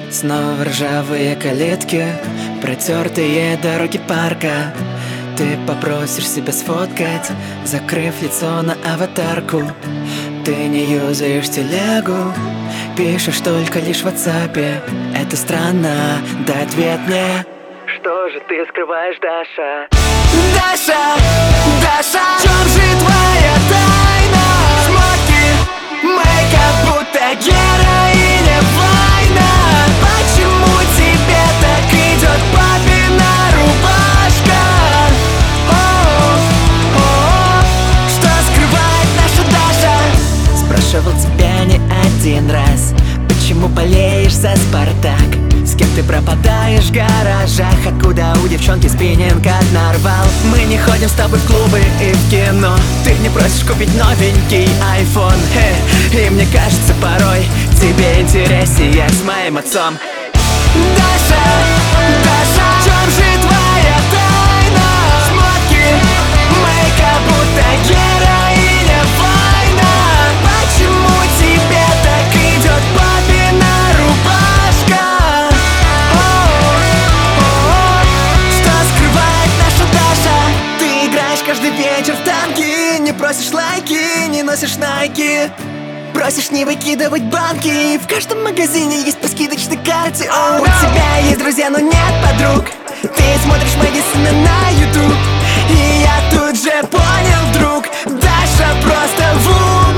Снова ржавые калитки, протертые дороги парка. Ты попросишь себя сфоткать, закрыв лицо на аватарку. Ты не юзаешь телегу, пишешь только лишь в WhatsApp. Это странно, дай ответ мне. Что же ты скрываешь, Даша? Даша, Даша, в чем же твоя тайна? Смоки, мейкап, будто героиня война. Почему тебе так идет папина рубашка? О-о-о, что скрывает наша Даша? Спрашивал тебя не один раз, почему болеешь за Спартак? С кем ты пропадаешь в гаражах? Откуда у девчонки спиннинг от нарвал? Мы не ходим с тобой в клубы и в кино. Ты не просишь купить новенький iPhone. И мне кажется, порой тебе интереснее с моим отцом. Даша, Даша, в чем же твоя тайна? Смотки, мейкап, будто героиня война. Почему тебе так идет папина рубашка? Что скрывает наша Даша? Ты играешь каждый вечер в танки, не просишь лайки, не носишь найки. Просишь не выкидывать банки. В каждом магазине есть по скидочной карте. У тебя есть друзья, но нет подруг. Ты смотришь Мэдисона на YouTube. И я тут же понял, друг, Даша просто